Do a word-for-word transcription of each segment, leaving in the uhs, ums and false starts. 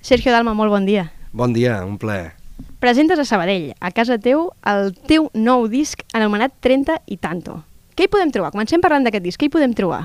Sergio Dalma, molt bon dia. Bon dia, un plaer. Presentes a Sabadell, a casa teu, el teu nou disc anomenat trenta i tanto. Què hi podem trobar? Comencem parlant d'aquest disc, què hi podem trobar?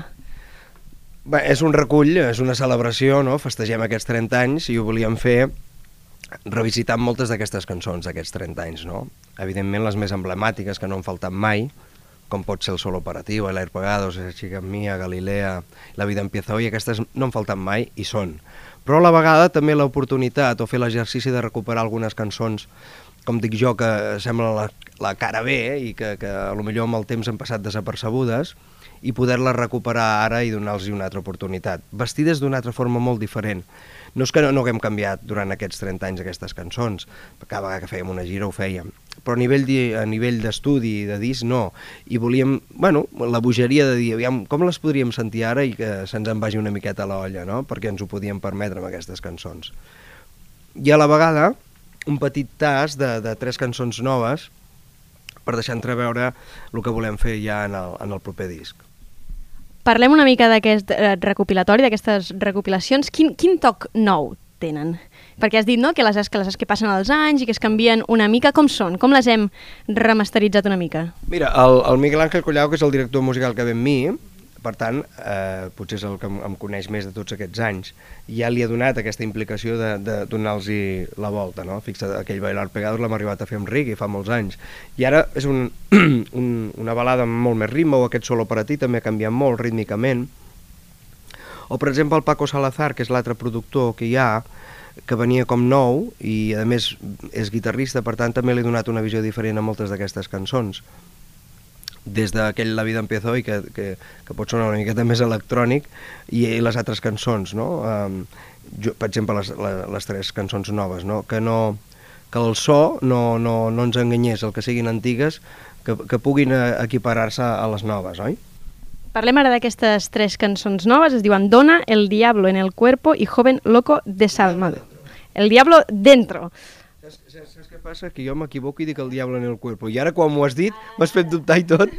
Bé, és un recull, és una celebració, no? Festegem aquests trenta anys i ho volíem fer revisitant moltes d'aquestes cançons d'aquests trenta anys, no? Evidentment les més emblemàtiques que no han faltat mai, com pot ser el Sol Operatiu, El Aire Pagados, La Chica Mía, Galilea, La Vida Empieza Hoy, aquestes no han faltat mai i són. Però a la vegada també l'oportunitat o fer l'exercici de recuperar algunes cançons, com dic jo, que sembla la, la cara B eh, i que, que potser amb el temps han passat desapercebudes i poder-les recuperar ara i donar-los una altra oportunitat, vestides d'una altra forma molt diferent. No és que no, no haguem canviat durant aquests trenta anys aquestes cançons, cada vegada que fèiem una gira ho fèiem, però a nivell de, a nivell d'estudi i de disc no, i volíem, bueno, la bogeria de dir, aviam, com les podríem sentir ara i que se'ns en vagi una miqueta a l'olla, no?, perquè ens ho podíem permetre amb aquestes cançons. I a la vegada, un petit tas de, de tres cançons noves per deixar entreveure el que volem fer ja en el, en el proper disc. Parlem una mica d'aquest eh, recopilatori, d'aquestes recopilacions. Quin, quin toc nou tenen? Perquè has dit, no?, que les, que les que passen els anys i que es canvien una mica. Com són? Com les hem remasteritzat una mica? Mira, el, el Miguel Ángel Collao, que és el director musical que ve amb mi, per tant, eh, potser és el que em, em coneix més de tots aquests anys, ja li ha donat aquesta implicació de, de donar-los la volta, no? Fixa't, aquell Bailar Pegados l'hem arribat a fer amb reggae fa molts anys, i ara és un, un, una balada amb molt més ritme, o aquest Sol Operatiu també ha canviat molt rítmicament, o per exemple el Paco Salazar, que és l'altre productor que hi ha, que venia com nou, i a més és guitarrista, per tant també li ha donat una visió diferent a moltes d'aquestes cançons, des d'aquell La Vida Empieza Hoy, que, que, que pot sonar una miqueta més electrònic, i, i les altres cançons, no? Um, jo, per exemple, les, les, les tres cançons noves, no? Que, no, que el so no, no, no ens enganyés, el que siguin antigues, que, que puguin equiparar-se a les noves, oi? Parlem ara d'aquestes tres cançons noves, es diuen Dona, El Diablo en el Cuerpo i Joven Loco Desalmado. El Diablo dentro. Saps, saps, saps què passa? Que jo m'equivoco i dic El Diablo en el Cuerpo, i ara quan m'ho has dit m'has fet dubtar i tot.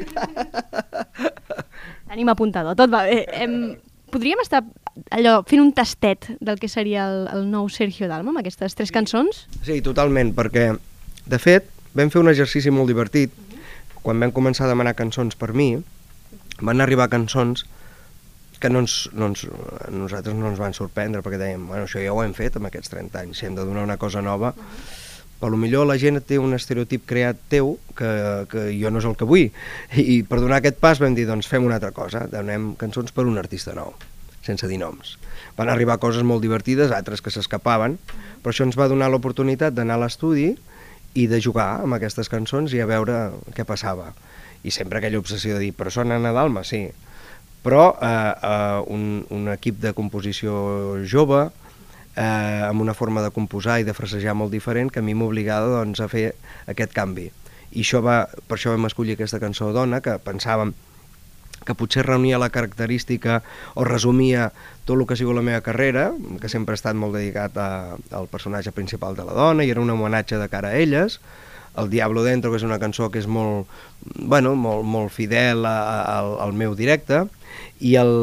Tenim apuntador, tot va bé. Em, podríem estar allò fent un tastet del que seria el, el nou Sergio Dalma amb aquestes tres cançons? Sí, totalment, perquè de fet vam fer un exercici molt divertit. Quan vam començar a demanar cançons per mi, van arribar cançons que no ens, no ens, nosaltres no ens van sorprendre, perquè dèiem, bueno, això ja ho hem fet amb aquests trenta anys, si hem de donar una cosa nova, però potser la gent té un estereotip creat teu que, que jo no és el que vull, i per donar aquest pas vam dir, doncs fem una altra cosa, donem cançons per un artista nou, sense dir noms. Van arribar coses molt divertides, altres que s'escapaven, però això ens va donar l'oportunitat d'anar a l'estudi i de jugar amb aquestes cançons i a veure què passava. I sempre aquella obsessió de dir, però sona a Dalma, sí, però eh, eh, un, un equip de composició jove, eh, amb una forma de composar i de frasejar molt diferent, que a mi m'obligava doncs, a fer aquest canvi. I això va, per això vam escollir aquesta cançó Dona, que pensàvem que potser reunia la característica o resumia tot el que ha sigut la meva carrera, que sempre he estat molt dedicat a, al personatge principal de la dona, i era un homenatge de cara a elles. El Diablo Dentro, que és una cançó que és molt, bueno, molt, molt fidel a, a, al, al meu directe, i, el,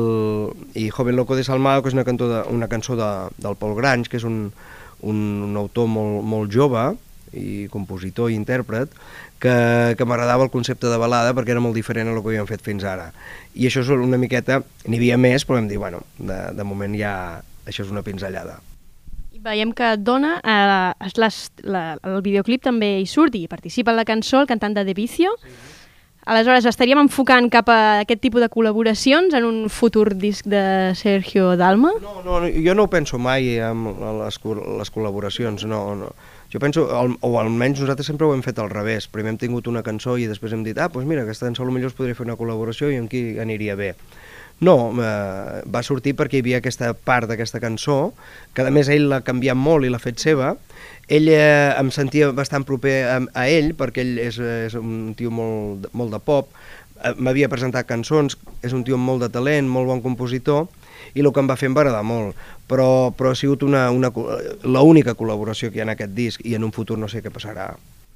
i Joven Loco Desalmado, que és una, cantó de, una cançó de, del Paul Grange, que és un, un, un autor molt, molt jove, i compositor i intèrpret, que, que m'agradava el concepte de balada perquè era molt diferent a el que havíem fet fins ara. I això és una miqueta, n'hi havia més, però vam dir, bueno, de, de moment ja això és una pinzellada. Veiem que Dona, eh, les, la, el videoclip també hi surt i participa en la cançó el cantant de De Vicio. Sí. Aleshores, estaríem enfocant cap a aquest tipus de col·laboracions en un futur disc de Sergio Dalma? No, no, jo no ho penso mai amb les, les col·laboracions, no, no. Jo penso, o almenys nosaltres sempre ho hem fet al revés. Primer hem tingut una cançó i després hem dit, ah, doncs mira, aquesta cançó potser es podria fer una col·laboració i amb qui aniria bé. No, eh, va sortir perquè hi havia aquesta part d'aquesta cançó, que a més ell l'ha canviat molt i l'ha fet seva. Ell eh, em sentia bastant proper a, a ell, perquè ell és, és un tio molt, molt de pop, eh, m'havia presentat cançons, és un tio amb molt de talent, molt bon compositor, i el que em va fer em va agradar molt, però, però ha sigut una, una, l'única col·laboració que hi ha en aquest disc, i en un futur no sé què passarà.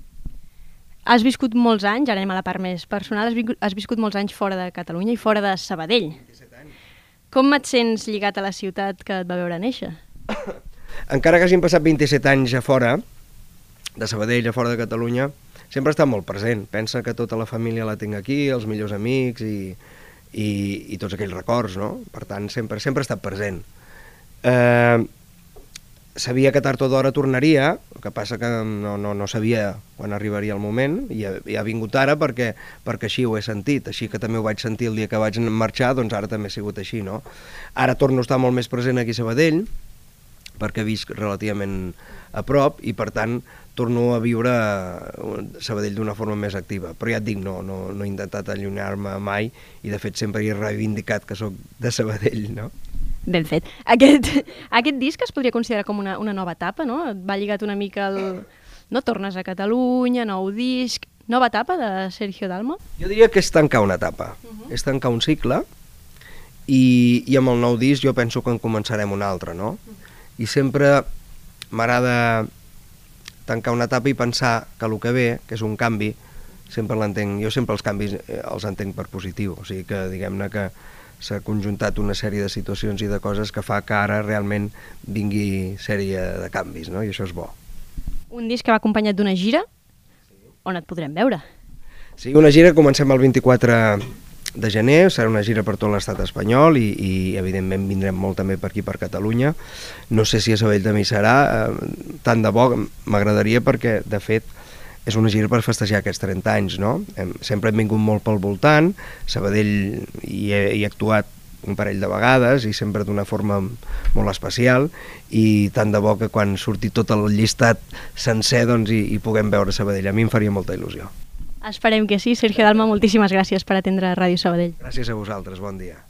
Has viscut molts anys, ara anem a la part més personal, has, viscut, has viscut molts anys fora de Catalunya i fora de Sabadell. vint-i-set anys. Com et sents lligat a la ciutat que et va veure néixer? encara que hagin passat vint-i-set anys a fora, de Sabadell, a fora de Catalunya, sempre està molt present. Pensa que tota la família la tinc aquí, els millors amics i, i, i tots aquells records, no? Per tant, sempre, sempre ha estat present. Eh, sabia que tard o d'hora tornaria, el que passa que no, no, no sabia quan arribaria el moment, i ha, i ha vingut ara perquè, perquè així ho he sentit, així que també ho vaig sentir el dia que vaig marxar, doncs ara també ha sigut així, no? Ara torno a estar molt més present aquí a Sabadell, perquè visc relativament a prop i per tant torno a viure Sabadell d'una forma més activa, però ja et dic, no, no, no he intentat allunyar-me mai i de fet sempre he reivindicat que sóc de Sabadell, no? Ben fet. Aquest, aquest disc es podria considerar com una, una nova etapa, no? Va lligat una mica al... No tornes a Catalunya, nou disc... Nova etapa de Sergio Dalma? Jo diria que és tancar una etapa, uh-huh. és tancar un cicle i, i amb el nou disc jo penso que en començarem un altre, no? Uh-huh. I sempre m'agrada tancar una etapa i pensar que el que ve, que és un canvi, sempre l'entenc, jo sempre els canvis els entenc per positiu, o sigui que diguem-ne que s'ha conjuntat una sèrie de situacions i de coses que fa que ara realment vingui sèrie de canvis, no? I això és bo. Un disc que va acompanyat d'una gira, on et podrem veure. Sí, una gira, comencem el vint-i-quatre de gener, serà una gira per tot l'estat espanyol i, i evidentment vindrem molt també per aquí, per Catalunya. No sé si a Sabadell també hi serà, eh, tant de bo, m'agradaria perquè, de fet, és una gira per festejar aquests trenta anys, no? Hem, sempre hem vingut molt pel voltant, Sabadell hi he, hi he actuat un parell de vegades i sempre d'una forma molt especial i tant de bo que quan surti tot el llistat sencer doncs, hi, hi puguem veure Sabadell. A mi em faria molta il·lusió. Esperem que sí. Sergio Dalma, moltíssimes gràcies per atendre Ràdio Sabadell. Gràcies a vosaltres, bon dia.